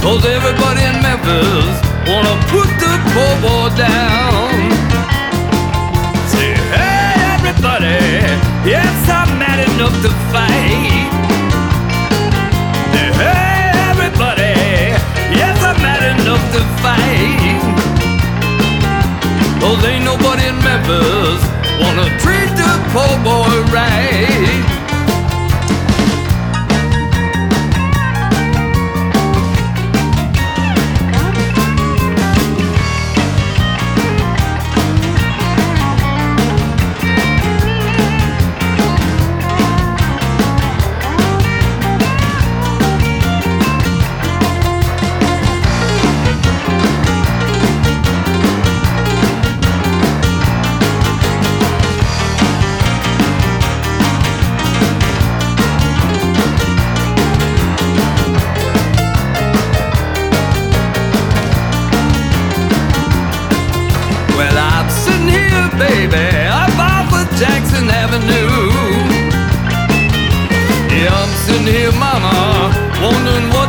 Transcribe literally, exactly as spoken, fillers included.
'cause everybody in Memphis wanna put the poor boy down. Say, hey everybody, yes I'm mad enough to fight. Say, hey everybody, yes I'm mad enough to fight. 'Cause ain't nobody in Memphis wanna treat the poor boy right. Well, I'm sitting here, baby, up off of Jackson Avenue. Yeah, I'm sitting here, mama, wondering what